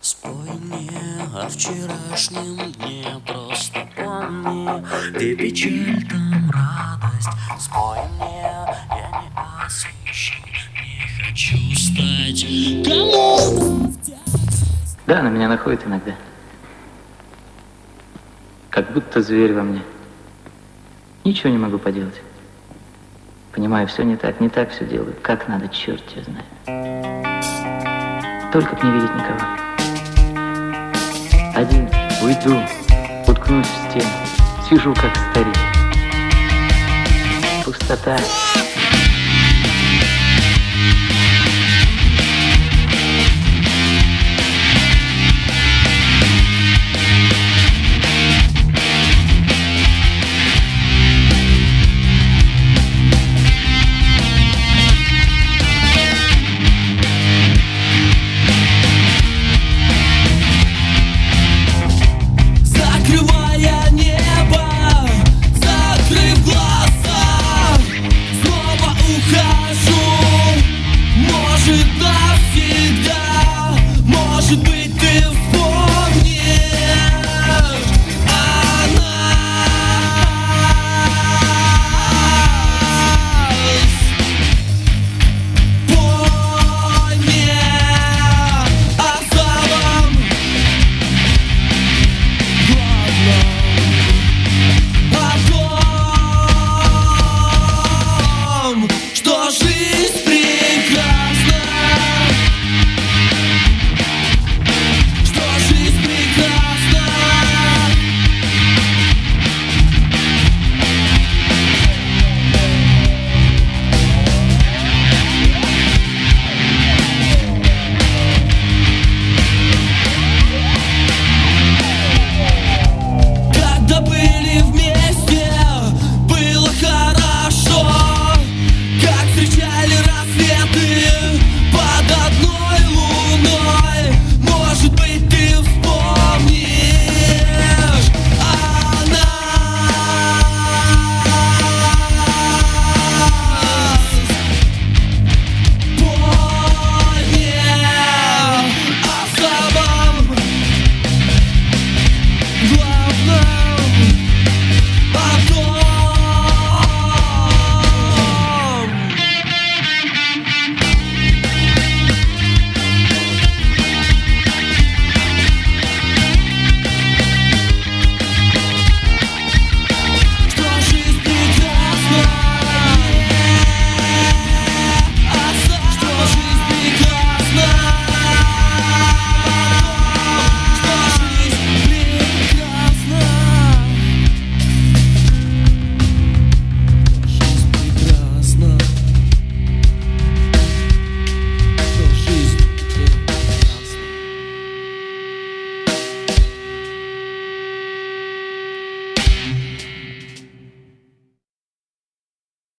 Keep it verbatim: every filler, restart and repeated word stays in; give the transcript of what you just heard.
Спой мне о вчерашнем дне, просто помни, где печаль, там радость. Спой мне, я не освещен, не хочу стать кому. Да, она меня находит иногда. Как будто зверь во мне. Ничего не могу поделать. Понимаю, все не так, не так все делаю. Как надо, черт тебя знает. Только б не видеть никого. Один, уйду, уткнусь в стену. Сижу, как старик. Пустота. Закрывая небо, закрыв глаза, снова ухожу, может,